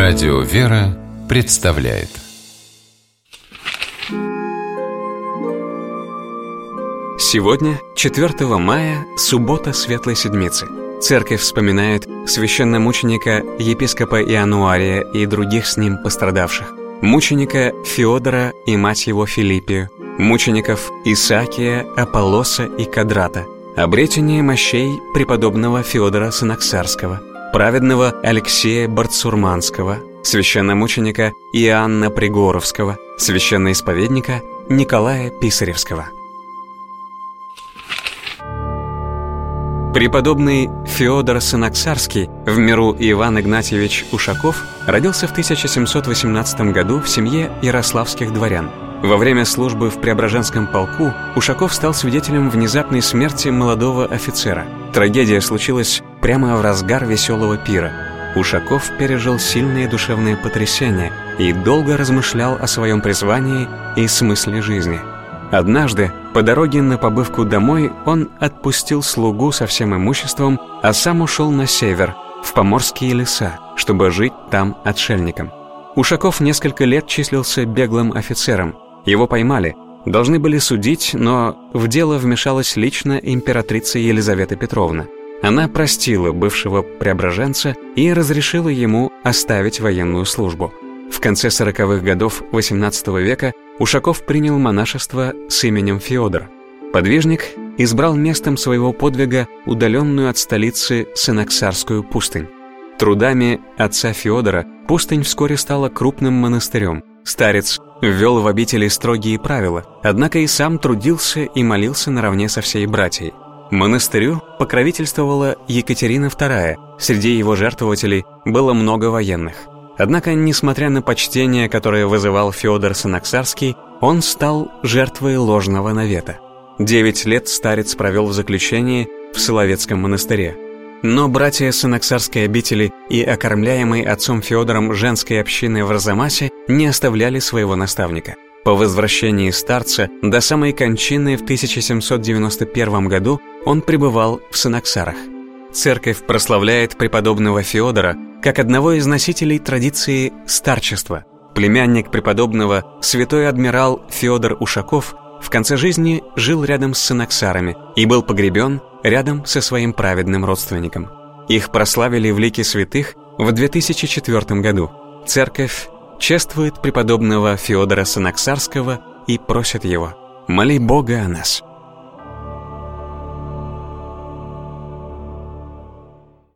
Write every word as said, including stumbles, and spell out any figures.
Радио «Вера» представляет. Сегодня, четвёртого мая, суббота Светлой Седмицы. Церковь вспоминает священномученика епископа Иануария и других с ним пострадавших, мученика Феодора и мать его Филиппию, мучеников Исаакия, Аполлоса и Кадрата, обретение мощей преподобного Феодора Синаксарского, праведного Алексея Барцурманского, священномученика Иоанна Пригоровского, священноисповедника Николая Писаревского. Преподобный Феодор Синаксарский, в миру Иван Игнатьевич Ушаков, родился в тысяча семьсот восемнадцатом году в семье ярославских дворян. Во время службы в Преображенском полку Ушаков стал свидетелем внезапной смерти молодого офицера. Трагедия случилась прямо в разгар веселого пира. Ушаков пережил сильные душевные потрясения и долго размышлял о своем призвании и смысле жизни. Однажды, по дороге на побывку домой, он отпустил слугу со всем имуществом, а сам ушел на север, в поморские леса, чтобы жить там отшельником. Ушаков несколько лет числился беглым офицером. Его поймали, должны были судить, но в дело вмешалась лично императрица Елизавета Петровна. Она простила бывшего преображенца и разрешила ему оставить военную службу. В конце сороковых годов восемнадцатого века Ушаков принял монашество с именем Феодор. Подвижник избрал местом своего подвига удаленную от столицы Синаксарскую пустынь. Трудами отца Феодора пустынь вскоре стала крупным монастырем. Старец ввел в обители строгие правила, однако и сам трудился и молился наравне со всей братьей. Монастырю покровительствовала Екатерина вторая, среди его жертвователей было много военных. Однако, несмотря на почтение, которое вызывал Феодор Синаксарский, он стал жертвой ложного навета. Девять лет старец провел в заключении в Соловецком монастыре. Но братья Синаксарской обители и окормляемой отцом Феодором женской общины в Арзамасе не оставляли своего наставника. По возвращении старца до самой кончины в тысяча семьсот девяносто первом году он пребывал в Синаксарах. Церковь прославляет преподобного Феодора как одного из носителей традиции старчества. Племянник преподобного, святой адмирал Феодор Ушаков, в конце жизни жил рядом с Синаксарами и был погребен рядом со своим праведным родственником. Их прославили в лике святых в две тысячи четвёртом году. Церковь чествует преподобного Феодора Синаксарского и просит его: «Моли Бога о нас».